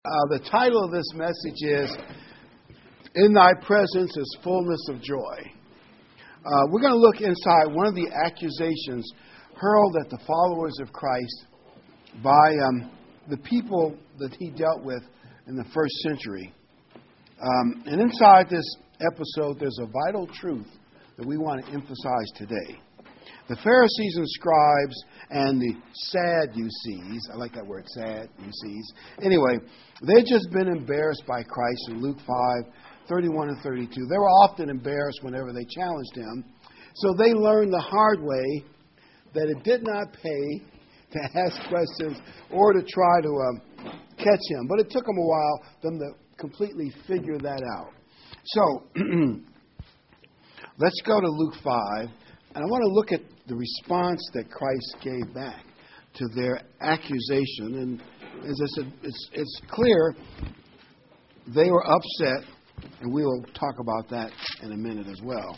The title of this message is, In Thy Presence is Fullness of Joy. We're going to look inside one of the accusations hurled at the followers of Christ by the people that he dealt with in the first century. And inside this episode, there's a vital truth that we want to emphasize today. The Pharisees and scribes and the Sadducees, I like that word, Sadducees. Anyway, they'd just been embarrassed by Christ in Luke 5:31 and 32. They were often embarrassed whenever they challenged him. So they learned the hard way that it did not pay to ask questions or to try to catch him. But it took them a while for them to completely figure that out. So let's go to Luke 5. And I want to look at the response that Christ gave back to their accusation. And as I said, it's clear they were upset, and we will talk about that in a minute as well.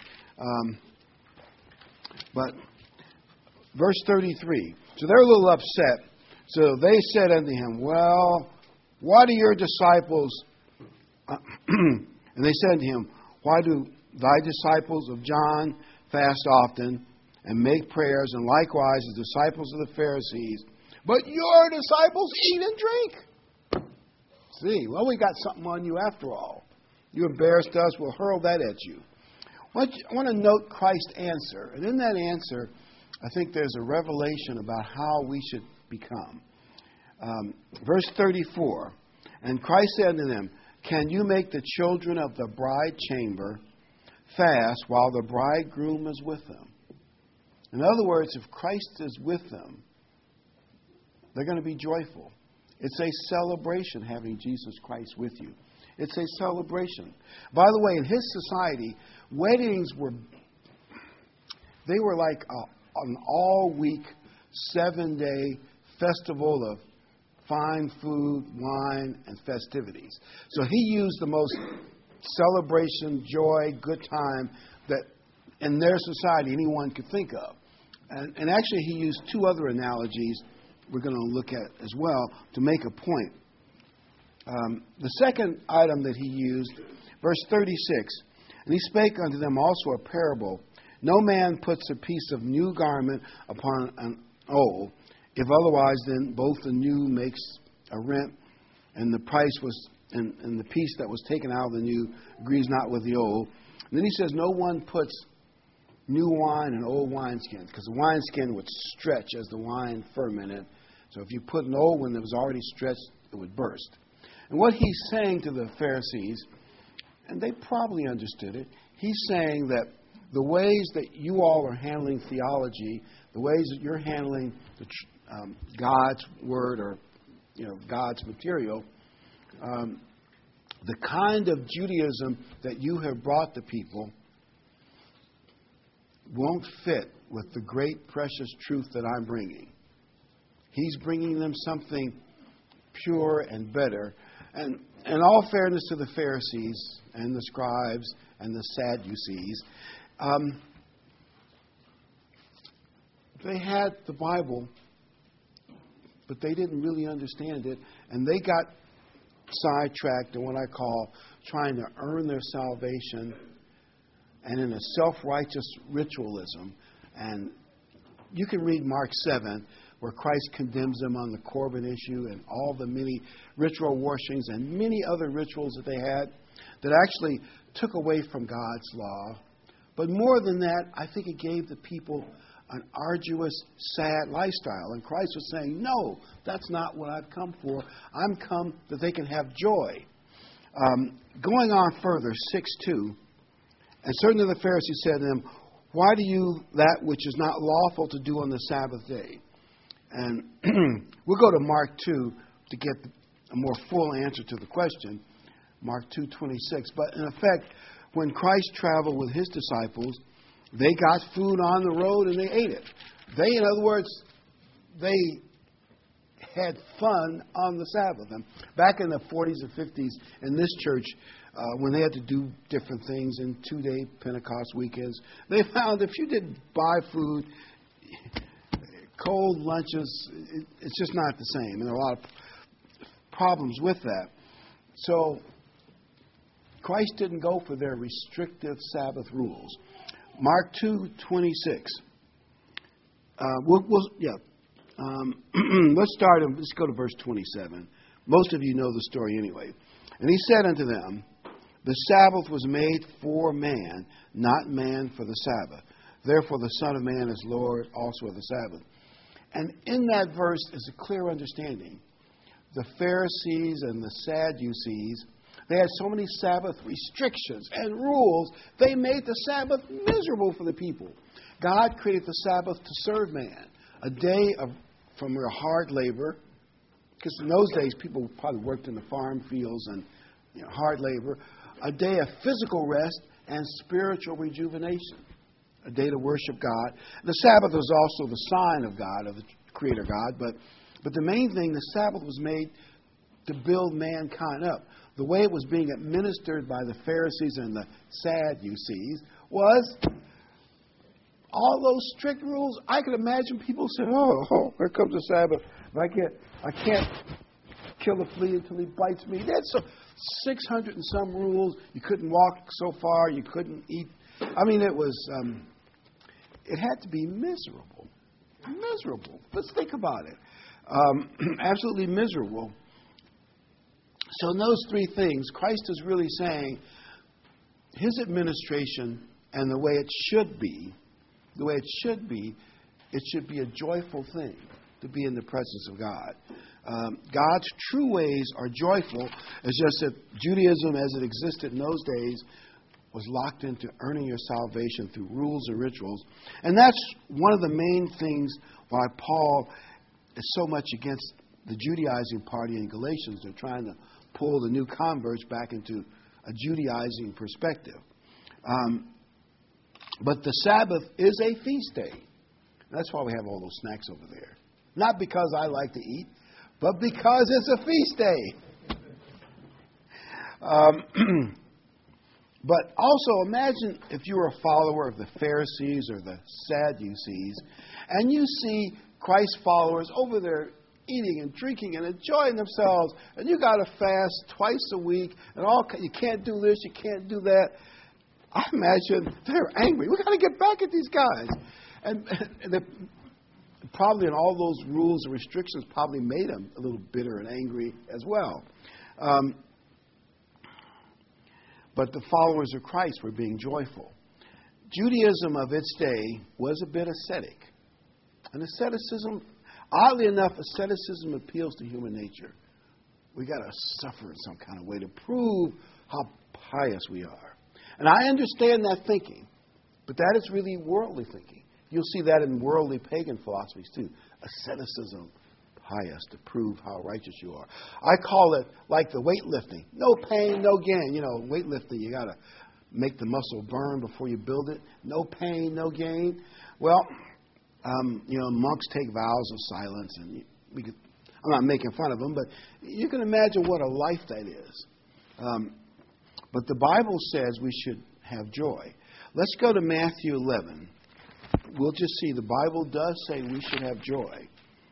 But verse 33, so they're a little upset. So they said unto him, well, why do your disciples, and they said to him, why do thy disciples of John fast often and make prayers, and likewise the disciples of the Pharisees, but your disciples eat and drink? See, well, we got something on you after all. You embarrassed us, we'll hurl that at you. I want to note Christ's answer. And in that answer, I think there's a revelation about how we should become. Verse 34, and Christ said to them, can you make the children of the bride chamber fast while the bridegroom is with them? In other words, if Christ is with them, they're going to be joyful. It's a celebration having Jesus Christ with you. It's a celebration. By the way, in his society, weddings were like an all-week, 7-day festival of fine food, wine, and festivities. So he used the most celebration, joy, good time that in their society anyone could think of. And actually he used two other analogies we're going to look at as well to make a point. The second item that he used, verse 36, and he spake unto them also a parable. No man puts a piece of new garment upon an old, if otherwise then both the new makes a rent, and the price was and the piece that was taken out of the new agrees not with the old. And then he says, no one puts new wine in old wineskins, because the wineskin would stretch as the wine fermented. So if you put an old one that was already stretched, it would burst. And what he's saying to the Pharisees, and they probably understood it, he's saying that the ways that you all are handling theology, the ways that you're handling God's word or God's material, the kind of Judaism that you have brought to people won't fit with the great precious truth that I'm bringing. He's bringing them something pure and better. And in all fairness to the Pharisees and the scribes and the Sadducees, they had the Bible, but they didn't really understand it, and they got sidetracked in what I call trying to earn their salvation and in a self-righteous ritualism. And you can read Mark 7, where Christ condemns them on the Corban issue and all the many ritual washings and many other rituals that they had that actually took away from God's law. But more than that, I think it gave the people an arduous, sad lifestyle. And Christ was saying, no, that's not what I've come for. I'm come that they can have joy. Going on further, 6:2, and certain of the Pharisees said to them, why do you that which is not lawful to do on the Sabbath day? And we'll go to Mark 2 to get a more full answer to the question, Mark 2:26. But in effect, when Christ traveled with his disciples, they got food on the road and they ate it. In other words, they had fun on the Sabbath. And back in the 40s and 50s in this church, when they had to do different things in 2-day Pentecost weekends, they found if you didn't buy food, cold lunches, it's just not the same. And there are a lot of problems with that. So Christ didn't go for their restrictive Sabbath rules. Mark 2:26. Let's go to verse 27. Most of you know the story anyway. And he said unto them, the Sabbath was made for man, not man for the Sabbath. Therefore the Son of Man is Lord also of the Sabbath. And in that verse is a clear understanding. The Pharisees and the Sadducees, they had so many Sabbath restrictions and rules, they made the Sabbath miserable for the people. God created the Sabbath to serve man, a day from your hard labor, because in those days people probably worked in the farm fields and hard labor, a day of physical rest and spiritual rejuvenation, a day to worship God. The Sabbath was also the sign of God, of the Creator God, but the main thing, the Sabbath was made to build mankind up. The way it was being administered by the Pharisees and the Sadducees was all those strict rules. I could imagine people saying, oh, here comes the Sabbath. I can't kill a flea until he bites me. That's 600 and some rules. You couldn't walk so far. You couldn't eat. I mean, it had to be miserable. Miserable. Let's think about it. Absolutely miserable. So in those three things, Christ is really saying his administration and the way it should be, it should be a joyful thing to be in the presence of God. God's true ways are joyful. It's just that Judaism, as it existed in those days, was locked into earning your salvation through rules and rituals. And that's one of the main things why Paul is so much against the Judaizing party in Galatians. They're trying to pull the new converts back into a Judaizing perspective. But the Sabbath is a feast day. That's why we have all those snacks over there. Not because I like to eat, but because it's a feast day. But also imagine if you were a follower of the Pharisees or the Sadducees, and you see Christ's followers over there eating and drinking and enjoying themselves, and you got to fast twice a week, and you can't do this, you can't do that. I imagine they're angry. We got to get back at these guys. And probably in all those rules and restrictions probably made them a little bitter and angry as well. But the followers of Christ were being joyful. Judaism of its day was a bit ascetic. And asceticism, oddly enough, asceticism appeals to human nature. We got to suffer in some kind of way to prove how pious we are. And I understand that thinking, but that is really worldly thinking. You'll see that in worldly pagan philosophies too. Asceticism, pious, to prove how righteous you are. I call it like the weightlifting. No pain, no gain. Weightlifting, you got to make the muscle burn before you build it. No pain, no gain. Well, monks take vows of silence, and I'm not making fun of them, but you can imagine what a life that is. But the Bible says we should have joy. Let's go to Matthew 11. We'll just see the Bible does say we should have joy.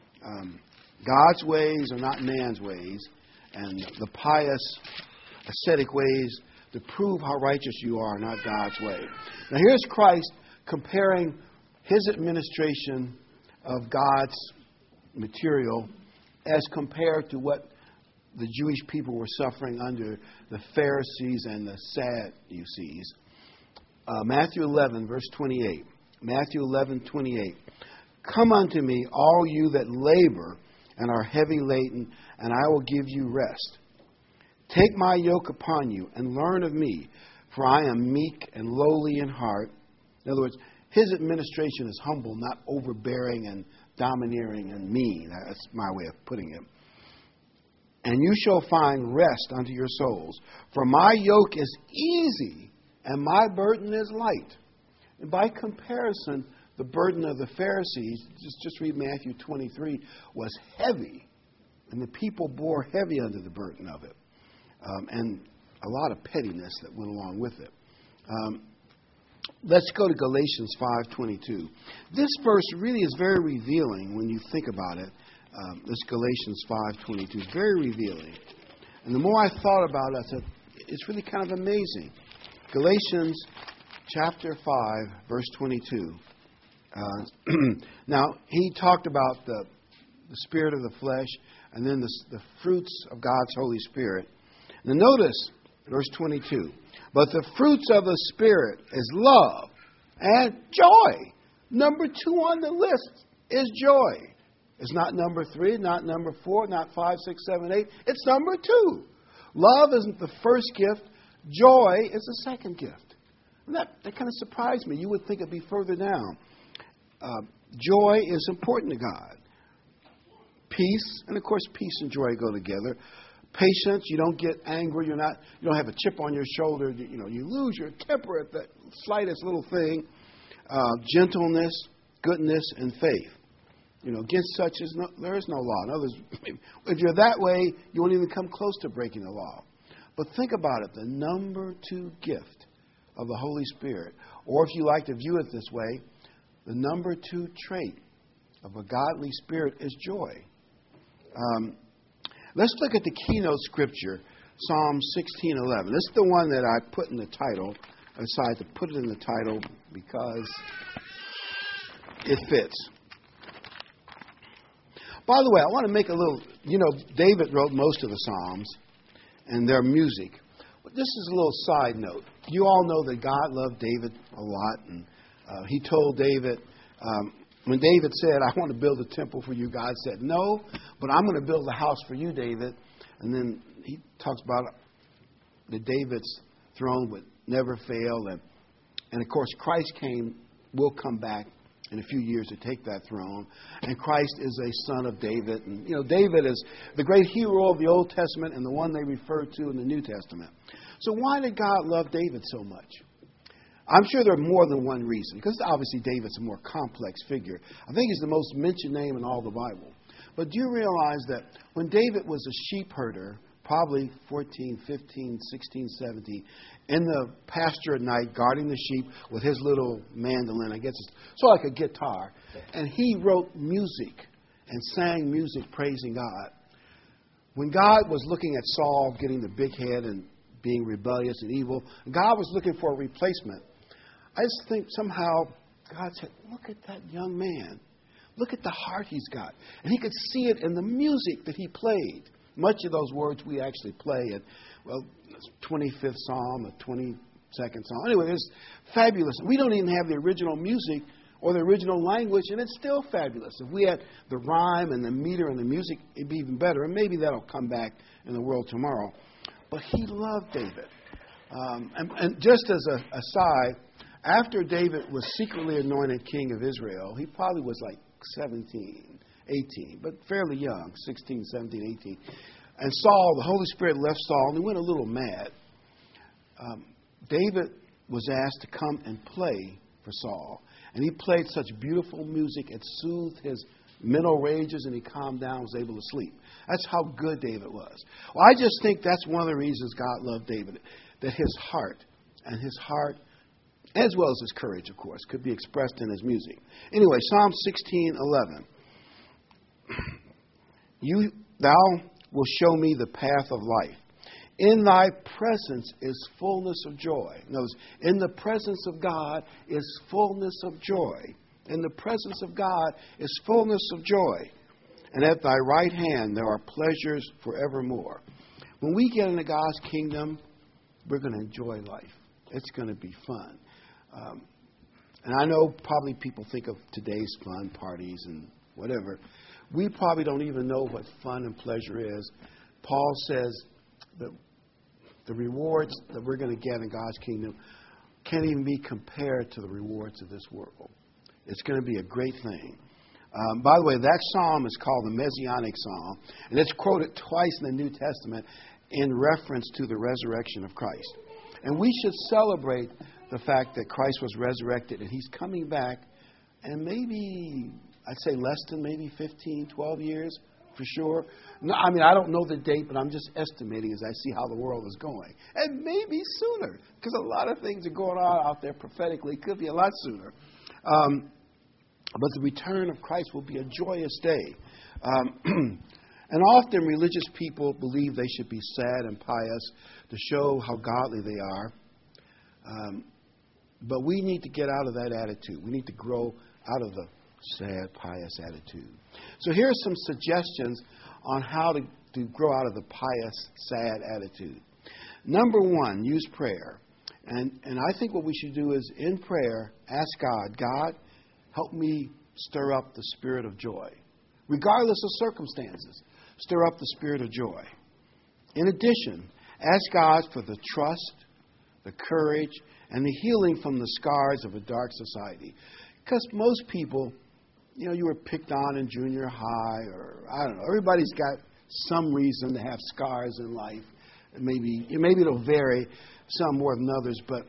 God's ways are not man's ways, and the pious, ascetic ways to prove how righteous you are not God's way. Now here's Christ comparing his administration of God's material as compared to what the Jewish people were suffering under the Pharisees and the Sadducees. Matthew 11, verse 28. Matthew 11:28. Come unto me, all you that labor and are heavy laden, and I will give you rest. Take my yoke upon you and learn of me, for I am meek and lowly in heart. In other words, his administration is humble, not overbearing and domineering and mean. That's my way of putting it. And you shall find rest unto your souls. For my yoke is easy and my burden is light. And by comparison, the burden of the Pharisees, just read Matthew 23, was heavy. And the people bore heavy under the burden of it. And a lot of pettiness that went along with it. Let's go to Galatians 5:22. This verse really is very revealing when you think about it. This Galatians 5:22 is very revealing. And the more I thought about it, I said, it's really kind of amazing. Galatians chapter 5, verse 22. Now, he talked about the spirit of the flesh and then the fruits of God's Holy Spirit. Now, notice verse 22. But the fruits of the Spirit is love and joy. Number 2 on the list is joy. It's not number 3, not number 4, not 5, 6, 7, 8. It's number 2. Love isn't the first gift. Joy is the second gift. And that kind of surprised me. You would think it'd be further down. Joy is important to God. Peace, and of course, peace and joy go together. Patience, you don't get angry. You don't have a chip on your shoulder. You lose your temper at the slightest little thing. Gentleness, goodness, and faith. Against such there is no law. In other words, if you're that way, you won't even come close to breaking the law. But think about it. The number 2 gift of the Holy Spirit, or if you like to view it this way, the number 2 trait of a godly spirit is joy. Let's look at the keynote scripture, Psalm 16:11. This is the one that I put in the title. I decided to put it in the title because it fits. By the way, I want to make a little, David wrote most of the Psalms and their music. But this is a little side note. You all know that God loved David a lot. And he told David, when David said, I want to build a temple for you, God said, no, but I'm going to build a house for you, David. And then he talks about that David's throne would never fail. And of course, Christ will come back in a few years to take that throne. And Christ is a son of David. And, David is the great hero of the Old Testament and the one they refer to in the New Testament. So why did God love David so much? I'm sure there are more than one reason, because obviously David's a more complex figure. I think he's the most mentioned name in all the Bible. But do you realize that when David was a sheep herder, probably 14, 15, 16, 17, in the pasture at night, guarding the sheep with his little mandolin, I guess it's sort of like a guitar, and he wrote music and sang music praising God. When God was looking at Saul getting the big head and being rebellious and evil, God was looking for a replacement. I just think somehow God said, look at that young man. Look at the heart he's got. And he could see it in the music that he played. Much of those words we actually play at, 25th Psalm, the 22nd Psalm. Anyway, it's fabulous. We don't even have the original music or the original language, and it's still fabulous. If we had the rhyme and the meter and the music, it'd be even better. And maybe that'll come back in the world tomorrow. But he loved David. And just as an aside, after David was secretly anointed king of Israel, he probably was like 17, 18, but fairly young, 16, 17, 18. And Saul, the Holy Spirit left Saul, and he went a little mad. David was asked to come and play for Saul. And he played such beautiful music, it soothed his mental rages, and he calmed down, was able to sleep. That's how good David was. Well, I just think that's one of the reasons God loved David, that his heart, as well as his courage, of course, could be expressed in his music. Anyway, Psalm 16:11. Thou will show me the path of life. In thy presence is fullness of joy. Notice, in the presence of God is fullness of joy. In the presence of God is fullness of joy. And at thy right hand there are pleasures forevermore. When we get into God's kingdom, we're going to enjoy life. It's going to be fun. And I know probably people think of today's fun parties and whatever. We probably don't even know what fun and pleasure is. Paul says that the rewards that we're going to get in God's kingdom can't even be compared to the rewards of this world. It's going to be a great thing. By the way, that psalm is called the Messianic Psalm, and it's quoted twice in the New Testament in reference to the resurrection of Christ. And we should celebrate the fact that Christ was resurrected and he's coming back, and maybe, I'd say less than maybe 15, 12 years for sure. No, I mean, I don't know the date, but I'm just estimating as I see how the world is going. And maybe sooner, because a lot of things are going on out there prophetically. It could be a lot sooner. But the return of Christ will be a joyous day. And often religious people believe they should be sad and pious to show how godly they are. But we need to get out of that attitude. We need to grow out of the sad, pious attitude. So here are some suggestions on how to grow out of the pious, sad attitude. Number one, use prayer. And I think what we should do is, in prayer, ask God, God, help me stir up the spirit of joy. Regardless of circumstances, stir up the spirit of joy. In addition, ask God for the trust, the courage, and the healing from the scars of a dark society. Because most people, you were picked on in junior high, or I don't know, everybody's got some reason to have scars in life. Maybe it'll vary, some more than others, but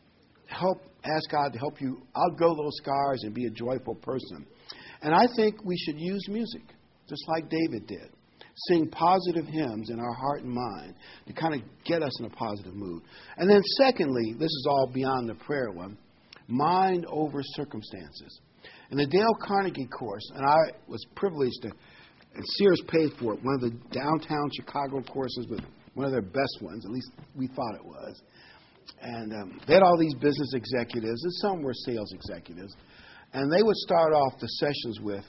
ask God to help you outgrow those scars and be a joyful person. And I think we should use music, just like David did. Sing positive hymns in our heart and mind to kind of get us in a positive mood. And then secondly, this is all beyond the prayer one, mind over circumstances. In the Dale Carnegie course, and I was privileged to, and Sears paid for it, one of the downtown Chicago courses, but one of their best ones, at least we thought it was. And they had all these business executives, and some were sales executives. And they would start off the sessions with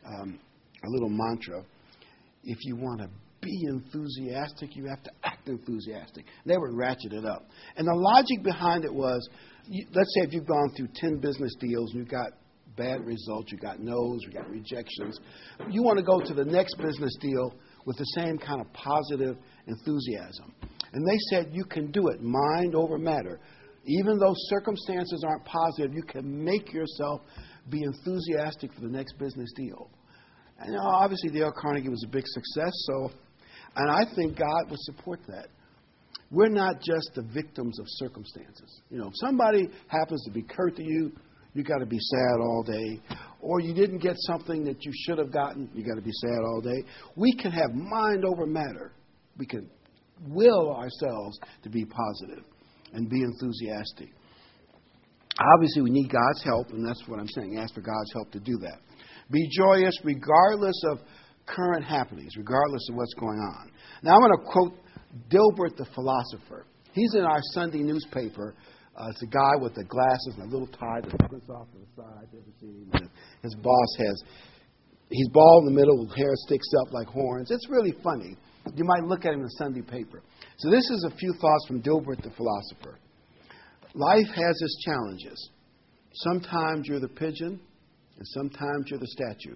a little mantra. If you want to be enthusiastic, you have to act enthusiastic. They would ratchet it up. And the logic behind it was, let's say if you've gone through 10 business deals and you got bad results, you got no's, you got rejections, you want to go to the next business deal with the same kind of positive enthusiasm. And they said you can do it, mind over matter. Even though circumstances aren't positive, you can make yourself be enthusiastic for the next business deal. And obviously Dale Carnegie was a big success, and I think God would support that. We're not just the victims of circumstances. If somebody happens to be curt to you, you got to be sad all day. Or you didn't get something that you should have gotten, you got to be sad all day. We can have mind over matter. We can will ourselves to be positive and be enthusiastic. Obviously, we need God's help, and that's what I'm saying. Ask for God's help to do that. Be joyous regardless of current happenings, regardless of what's going on. Now, I'm going to quote Dilbert the philosopher. He's in our Sunday newspaper. It's a guy with the glasses and a little tie that splits off to the side. You ever seen him? His boss he's bald in the middle, hair sticks up like horns. It's really funny. You might look at him in the Sunday paper. So this is a few thoughts from Dilbert the philosopher. Life has its challenges. Sometimes you're the pigeon, and sometimes you're the statue.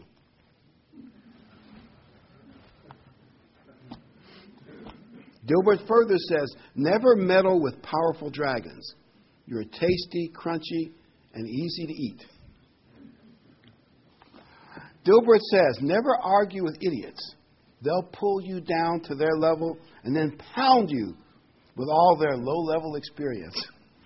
Dilbert further says, never meddle with powerful dragons. You're tasty, crunchy, and easy to eat. Dilbert says, never argue with idiots. They'll pull you down to their level and then pound you with all their low-level experience.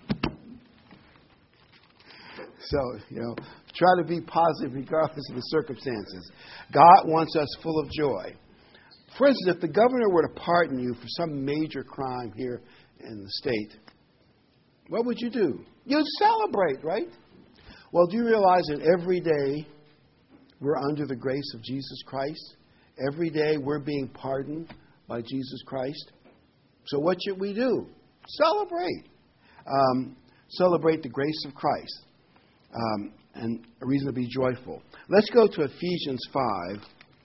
So, try to be positive regardless of the circumstances. God wants us full of joy. For instance, if the governor were to pardon you for some major crime here in the state, what would you do? You'd celebrate, right? Well, do you realize that every day we're under the grace of Jesus Christ? Every day we're being pardoned by Jesus Christ. So what should we do? Celebrate. Celebrate the grace of Christ. And a reason to be joyful. Let's go to Ephesians 5.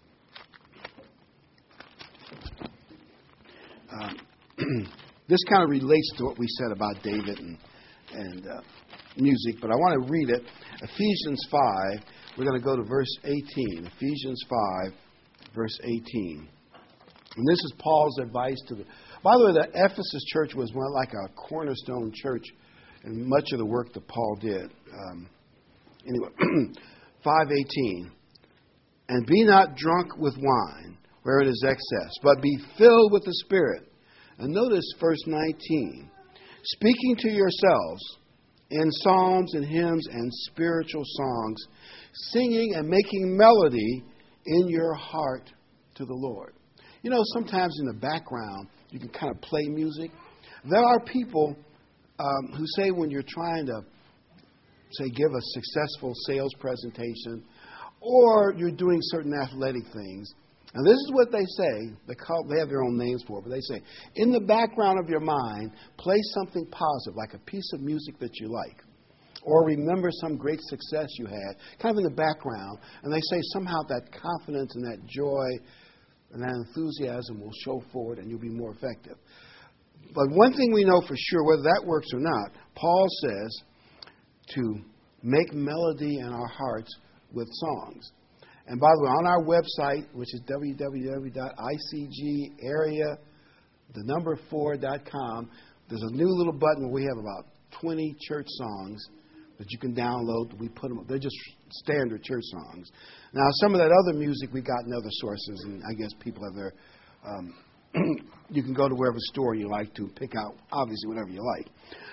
This kind of relates to what we said about David and music, but I want to read it. Ephesians 5, we're going to go to verse 18. Ephesians 5, verse 18. And this is Paul's advice to the... By the way, the Ephesus church was more like a cornerstone church in much of the work that Paul did. Anyway, 5:18. And be not drunk with wine, wherein is excess, but be filled with the Spirit. And notice verse 19. Speaking to yourselves in psalms and hymns and spiritual songs, singing and making melody in your heart to the Lord. Sometimes in the background, you can kind of play music. There are people who say when you're trying to, say, give a successful sales presentation, or you're doing certain athletic things, Now, this is what they say. They have their own names for it, but they say, in the background of your mind, play something positive, like a piece of music that you like. Or remember some great success you had, kind of in the background. And they say somehow that confidence and that joy and that enthusiasm will show forward and you'll be more effective. But one thing we know for sure, whether that works or not, Paul says to make melody in our hearts with songs. And by the way, on our website, which is www.icgarea4.com, there's a new little button where we have about 20 church songs that you can download. We put them up. They're just standard church songs. Now, some of that other music we got in other sources, and I guess people have their... you can go to wherever store you like to pick out, obviously, whatever you like.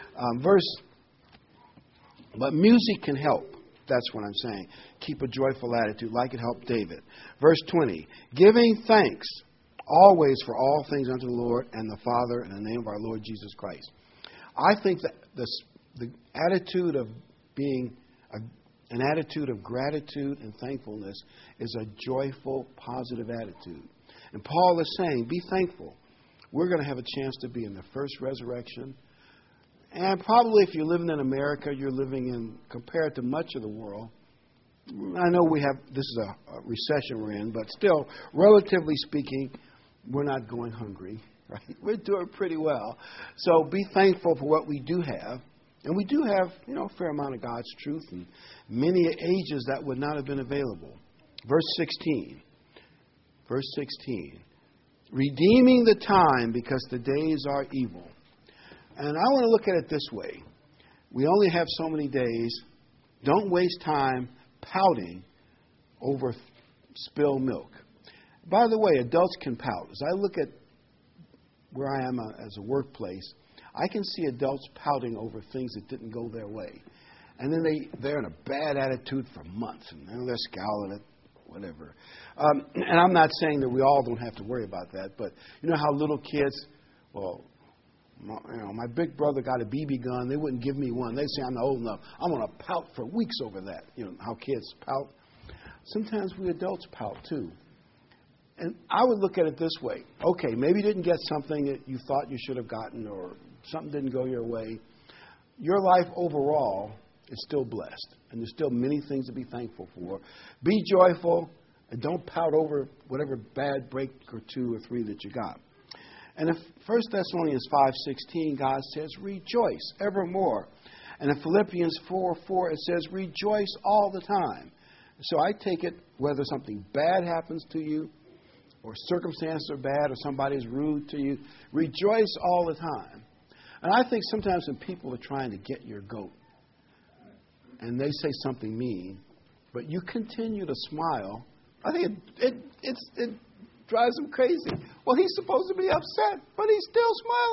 But music can help. That's what I'm saying. Keep a joyful attitude like it helped David. Verse 20, giving thanks always for all things unto the Lord and the Father in the name of our Lord Jesus Christ. I think that the attitude of being an attitude of gratitude and thankfulness is a joyful, positive attitude. And Paul is saying, be thankful. We're going to have a chance to be in the first resurrection. And probably if you're living in America, you're living in, compared to much of the world, I know this is a recession we're in, but still, relatively speaking, we're not going hungry, right? We're doing pretty well. So be thankful for what we do have. And we do have, a fair amount of God's truth and many ages that would not have been available. Verse 16. Redeeming the time because the days are evil. And I want to look at it this way. We only have so many days. Don't waste time pouting over spilled milk. By the way, adults can pout. As I look at where I am as a workplace, I can see adults pouting over things that didn't go their way. And then they're in a bad attitude for months. And they're scowling at whatever. And I'm not saying that we all don't have to worry about that. But you know how little kids, my big brother got a BB gun. They wouldn't give me one. They say I'm not old enough. I'm going to pout for weeks over that. How kids pout. Sometimes we adults pout too. And I would look at it this way. Okay, maybe you didn't get something that you thought you should have gotten or something didn't go your way. Your life overall is still blessed. And there's still many things to be thankful for. Be joyful and don't pout over whatever bad break or 2 or 3 that you got. And in 1 Thessalonians 5:16, God says, rejoice evermore. And in Philippians 4:4, it says, rejoice all the time. So I take it, whether something bad happens to you, or circumstances are bad, or somebody's rude to you, rejoice all the time. And I think sometimes when people are trying to get your goat, and they say something mean, but you continue to smile, I think it drives them crazy. Well, he's supposed to be upset, but he's still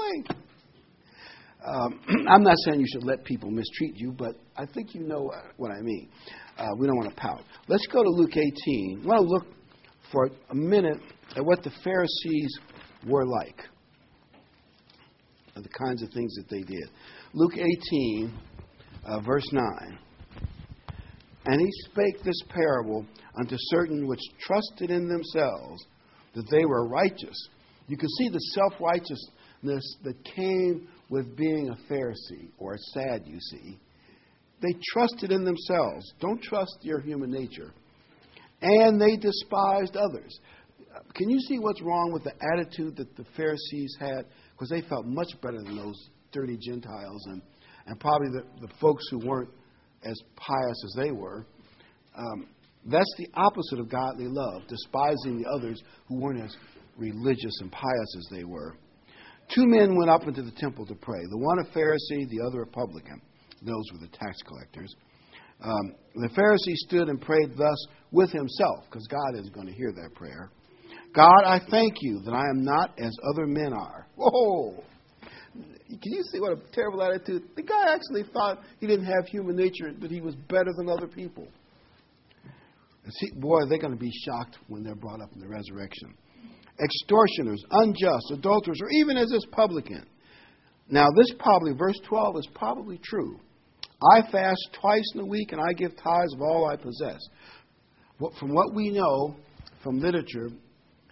smiling. I'm not saying you should let people mistreat you, but I think you know what I mean. We don't want to pout. Let's go to Luke 18. I want to look for a minute at what the Pharisees were like, and the kinds of things that they did. Luke 18, verse 9. And he spake this parable unto certain which trusted in themselves that they were righteous. You can see the self-righteousness that came with being a Pharisee or a Sadducee. They trusted in themselves. Don't trust your human nature. And they despised others. Can you see what's wrong with the attitude that the Pharisees had? Because they felt much better than those dirty Gentiles and probably the folks who weren't as pious as they were. That's the opposite of godly love, despising the others who weren't as religious and pious as they were. 2 men went up into the temple to pray. The one a Pharisee, the other a publican. Those were the tax collectors. The Pharisee stood and prayed thus with himself, because God is going to hear that prayer. God, I thank you that I am not as other men are. Whoa! Can you see what a terrible attitude? The guy actually thought he didn't have human nature, that he was better than other people. See, boy, they're going to be shocked when they're brought up in the resurrection. Extortioners, unjust, adulterers, or even as this publican. Now, this probably, verse 12, is probably true. I fast twice in a week, and I give tithes of all I possess. From what we know from literature,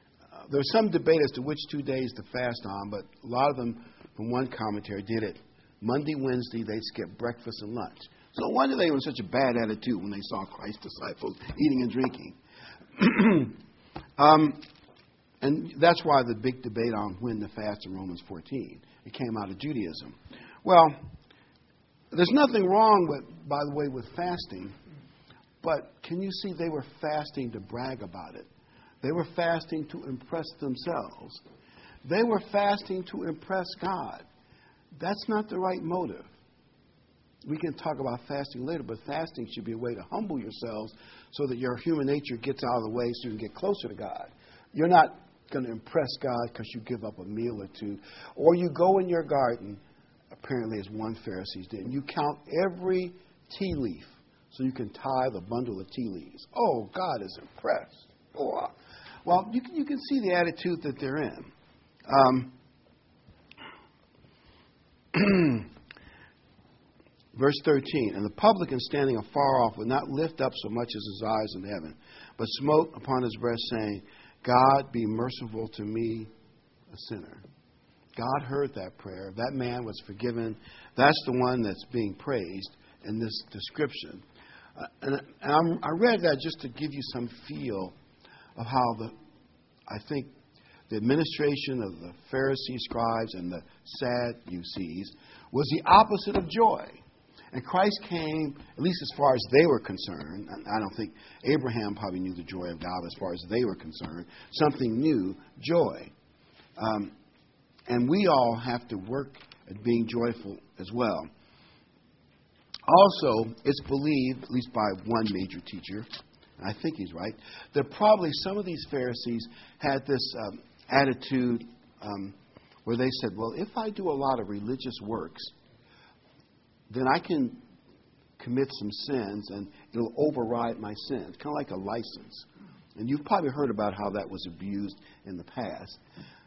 there's some debate as to which 2 days to fast on, but a lot of them, from one commentary, did it Monday, Wednesday, they'd skip breakfast and lunch. So no wonder they were in such a bad attitude when they saw Christ's disciples eating and drinking. And that's why the big debate on when to fast in Romans 14. It came out of Judaism. Well, there's nothing wrong with, by the way, with fasting, but can you see they were fasting to brag about it? They were fasting to impress themselves. They were fasting to impress God. That's not the right motive. We can talk about fasting later, but fasting should be a way to humble yourselves so that your human nature gets out of the way so you can get closer to God. You're not going to impress God because you give up a meal or two. Or you go in your garden, apparently as one Pharisee did, and you count every tea leaf so you can tithe a bundle of tea leaves. Oh, God is impressed. Oh, well, you can see the attitude that they're in. Verse 13, and the publican standing afar off would not lift up so much as his eyes in heaven, but smote upon his breast, saying, God, be merciful to me, a sinner. God heard that prayer. That man was forgiven. That's the one that's being praised in this description. I read that just to give you some feel of how I think the administration of the Pharisees, scribes, and the Sadducees was the opposite of joy. And Christ came, at least as far as they were concerned. I don't think Abraham probably knew the joy of God as far as they were concerned. Something new, joy. And we all have to work at being joyful as well. Also, it's believed, at least by one major teacher, and I think he's right, that probably some of these Pharisees had this attitude where they said, well, if I do a lot of religious works, then I can commit some sins and it'll override my sins, kind of like a license. And you've probably heard about how that was abused in the past.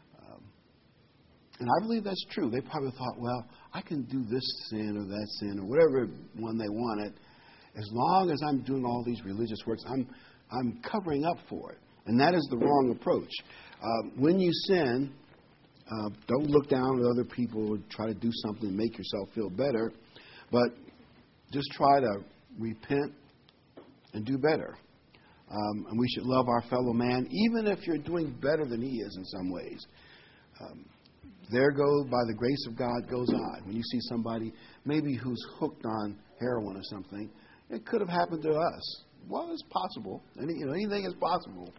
And I believe that's true. They probably thought, well, I can do this sin or that sin or whatever one they wanted. As long as I'm doing all these religious works, I'm covering up for it. And that is the wrong approach. When you sin, don't look down at other people or try to do something to make yourself feel better. But just try to repent and do better. And we should love our fellow man, even if you're doing better than he is in some ways. There goes, by the grace of God, goes I. When you see somebody maybe who's hooked on heroin or something, it could have happened to us. Well, it's possible. Anything is possible.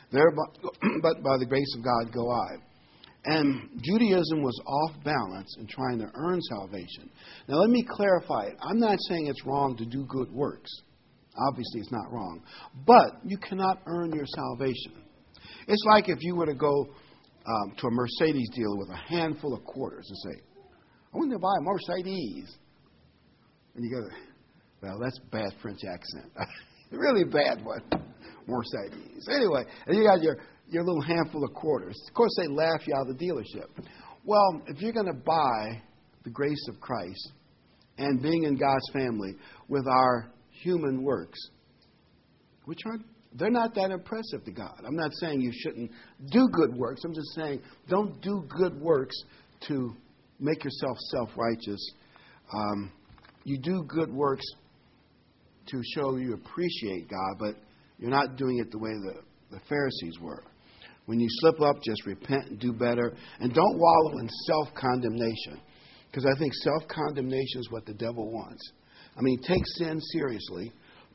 But by the grace of God go I. And Judaism was off balance in trying to earn salvation. Now, let me clarify it. I'm not saying it's wrong to do good works. Obviously, it's not wrong. But you cannot earn your salvation. It's like if you were to go to a Mercedes dealer with a handful of quarters and say, I want to buy a Mercedes. And you go, well, that's bad French accent. Really bad one. Mercedes. Anyway, and you got your little handful of quarters. Of course, they laugh you out of the dealership. Well, if you're going to buy the grace of Christ and being in God's family with our human works, they're not that impressive to God. I'm not saying you shouldn't do good works. I'm just saying don't do good works to make yourself self-righteous. You do good works to show you appreciate God, but you're not doing it the way the Pharisees were. When you slip up, just repent and do better. And don't wallow in self-condemnation. Because I think self-condemnation is what the devil wants. I mean, take sin seriously.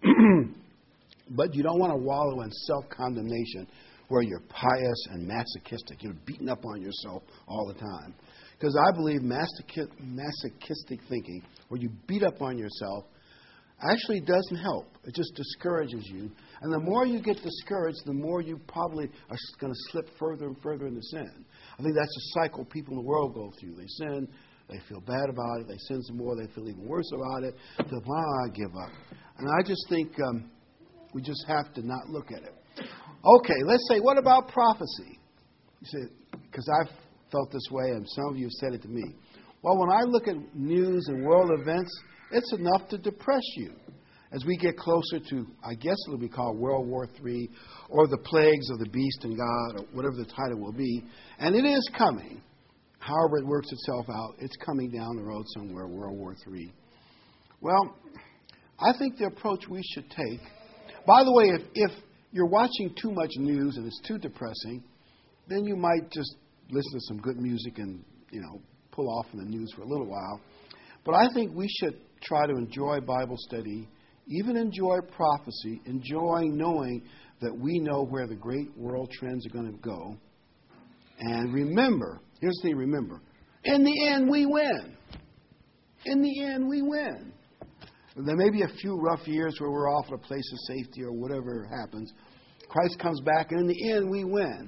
But you don't want to wallow in self-condemnation where you're pious and masochistic. You're beating up on yourself all the time. Because I believe masochistic thinking, where you beat up on yourself, actually doesn't help. It just discourages you. And the more you get discouraged, the more you probably are going to slip further and further into sin. I think that's a cycle people in the world go through. They sin, they feel bad about it, they sin some more, they feel even worse about it, they'll give up. And I just think we just have to not look at it. Okay, let's say, what about prophecy? You say, because I've felt this way, and some of you have said it to me. Well, when I look at news and world events, it's enough to depress you. as we get closer to, I guess it'll be called World War III, or the plagues of the beast and God, or whatever the title will be. And it is coming. However it works itself out, it's coming down the road somewhere, World War III. Well, I think the approach we should take, by the way, if you're watching too much news and it's too depressing, then you might just listen to some good music and, pull off from the news for a little while. But I think we should try to enjoy Bible study, even enjoy prophecy, enjoying knowing that we know where the great world trends are going to go. And remember, here's the thing, remember, in the end we win. In the end we win. There may be a few rough years where we're off at a place of safety or whatever happens. Christ comes back, and in the end we win.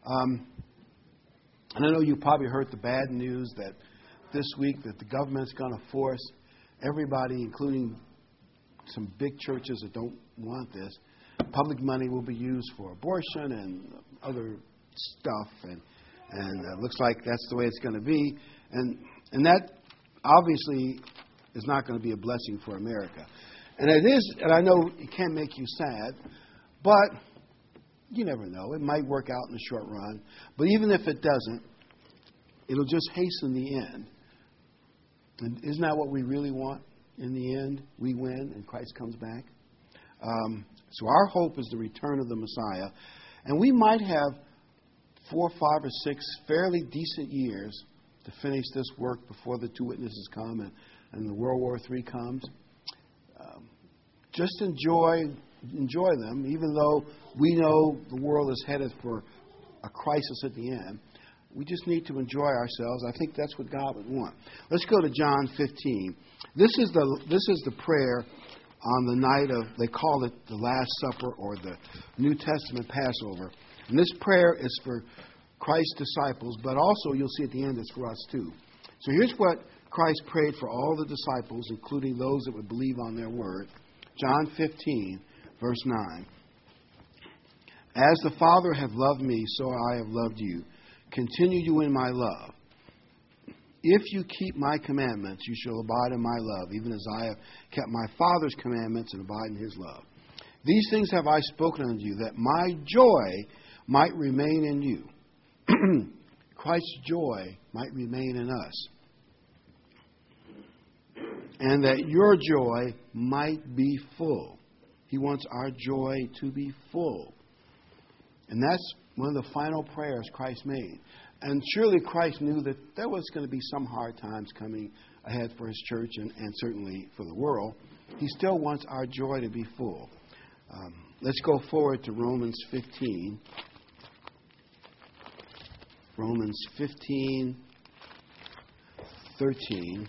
And I know you probably heard the bad news that this week that the government's going to force everybody, including some big churches that don't want this, public money will be used for abortion and other stuff. And it looks like that's the way it's going to be. And that obviously is not going to be a blessing for America. And it is, and I know it can make you sad, but you never know. It might work out in the short run. But even if it doesn't, it'll just hasten the end. And isn't that what we really want? In the end, we win and Christ comes back. So our hope is the return of the Messiah. And we might have 4, 5, or 6 fairly decent years to finish this work before the 2 witnesses come and the World War III comes. Just enjoy them, even though we know the world is headed for a crisis at the end. We just need to enjoy ourselves. I think that's what God would want. Let's go to John 15. This is the prayer on the night of, they call it the Last Supper or the New Testament Passover. And this prayer is for Christ's disciples, but also you'll see at the end it's for us too. So here's what Christ prayed for all the disciples, including those that would believe on their word. John 15, verse 9. As the Father hath loved me, so I have loved you. Continue you in my love. If you keep my commandments, you shall abide in my love, even as I have kept my Father's commandments and abide in his love. These things have I spoken unto you, that my joy might remain in you. Christ's joy might remain in us. And that your joy might be full. He wants our joy to be full. And that's one of the final prayers Christ made. And surely Christ knew that there was going to be some hard times coming ahead for his church and certainly for the world. He still wants our joy to be full. Let's go forward to Romans 15. Romans 15, 13.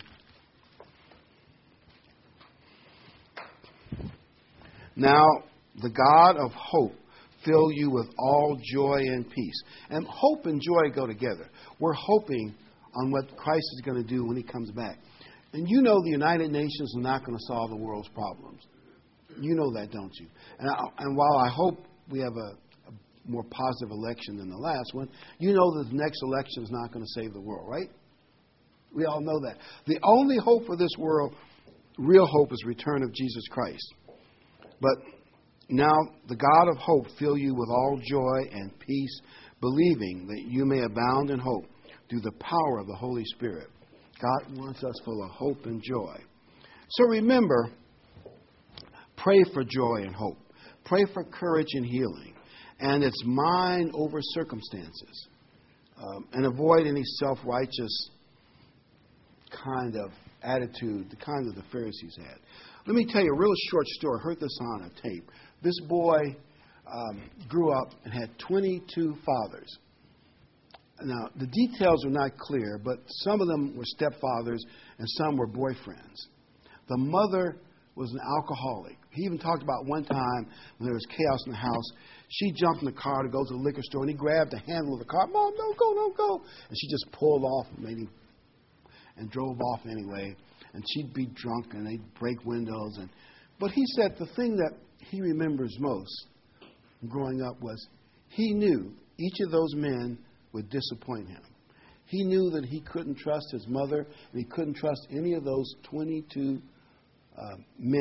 Now, the God of hope fill you with all joy and peace. And hope and joy go together. We're hoping on what Christ is going to do when he comes back. And you know the United Nations are not going to solve the world's problems. You know that, don't you? And while I hope we have a more positive election than the last one, you know that the next election is not going to save the world, right? We all know that. The only hope for this world, real hope, is return of Jesus Christ. But now the God of hope fill you with all joy and peace, believing that you may abound in hope through the power of the Holy Spirit. God wants us full of hope and joy. So remember, pray for joy and hope. Pray for courage and healing. And it's mind over circumstances. And avoid any self-righteous kind of attitude, the kind that the Pharisees had. Let me tell you a real short story. I heard this on a tape. This boy grew up and had 22 fathers. Now, the details are not clear, but some of them were stepfathers and some were boyfriends. The mother was an alcoholic. He even talked about one time when there was chaos in the house, she jumped in the car to go to the liquor store, and he grabbed the handle of the car. Mom, don't go, don't go. And she just pulled off and drove off anyway. And she'd be drunk, and they'd break windows. But he said the thing that he remembers most growing up was he knew each of those men would disappoint him. He knew that he couldn't trust his mother, and he couldn't trust any of those 22 men that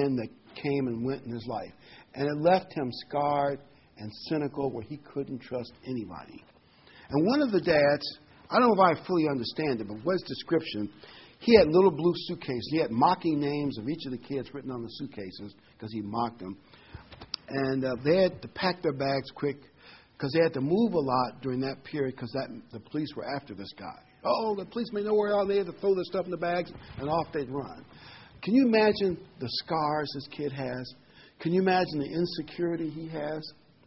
came and went in his life. And it left him scarred and cynical where he couldn't trust anybody. And one of the dads, I don't know if I fully understand it, but what's description, he had little blue suitcases. He had mocking names of each of the kids written on the suitcases because he mocked them. And they had to pack their bags quick because they had to move a lot during that period because the police were after this guy. Oh, the police may know where they had to throw their stuff in the bags, and off they'd run. Can you imagine the scars this kid has? Can you imagine the insecurity he has?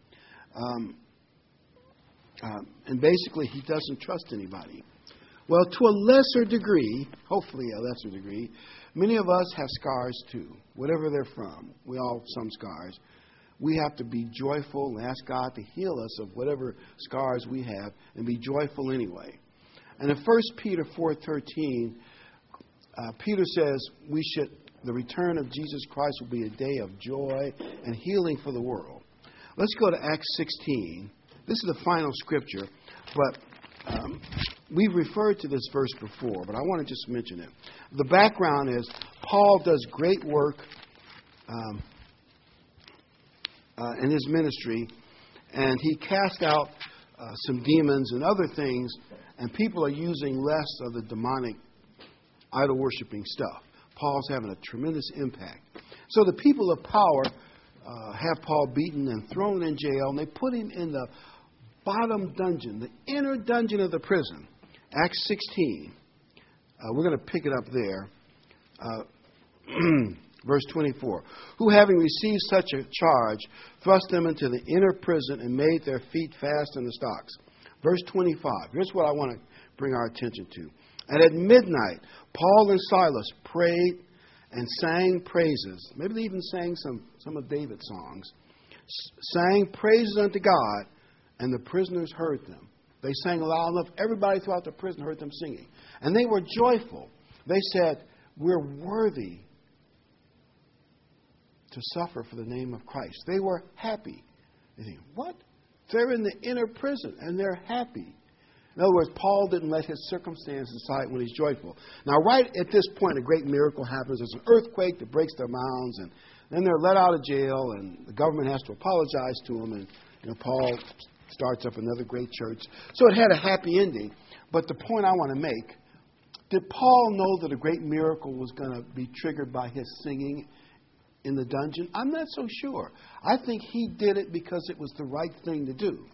And basically, he doesn't trust anybody. Well, to a lesser degree, hopefully a lesser degree, many of us have scars too, whatever they're from. We all have some scars. We have to be joyful and ask God to heal us of whatever scars we have and be joyful anyway. And in 1 Peter 4:13, Peter says the return of Jesus Christ will be a day of joy and healing for the world. Let's go to Acts 16. This is the final scripture, but we've referred to this verse before, but I want to just mention it. The background is Paul does great work in his ministry, and he cast out some demons and other things, and people are using less of the demonic idol-worshiping stuff. Paul's having a tremendous impact. So the people of power have Paul beaten and thrown in jail, and they put him in the bottom dungeon, the inner dungeon of the prison. Acts 16. We're going to pick it up there. Verse 24. Who, having received such a charge, thrust them into the inner prison and made their feet fast in the stocks. Verse 25. Here's what I want to bring our attention to. And at midnight, Paul and Silas prayed and sang praises. Maybe they even sang some of David's songs. Sang praises unto God, and the prisoners heard them. They sang loud enough. Everybody throughout the prison heard them singing. And they were joyful. They said, we're worthy to suffer for the name of Christ. They were happy. They think, what? They're in the inner prison, and they're happy. In other words, Paul didn't let his circumstances decide when he's joyful. Now, right at this point, a great miracle happens. There's an earthquake that breaks their mounds, and then they're let out of jail, and the government has to apologize to them, and Paul starts up another great church. So it had a happy ending. But the point I want to make, did Paul know that a great miracle was going to be triggered by his singing in the dungeon? I'm not so sure. I think he did it because it was the right thing to do.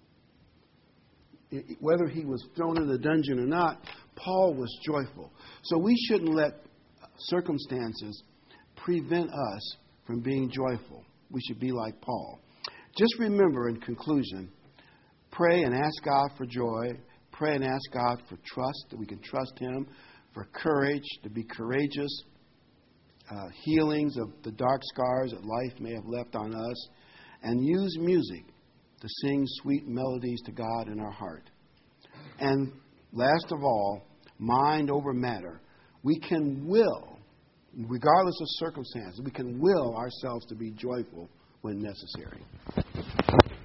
Whether he was thrown in the dungeon or not, Paul was joyful. So we shouldn't let circumstances prevent us from being joyful. We should be like Paul. Just remember, in conclusion, pray and ask God for joy. Pray and ask God for trust, that we can trust Him, for courage, to be courageous, healings of the dark scars that life may have left on us, and use music to sing sweet melodies to God in our heart. And last of all, mind over matter. We can will, regardless of circumstances, we can will ourselves to be joyful when necessary.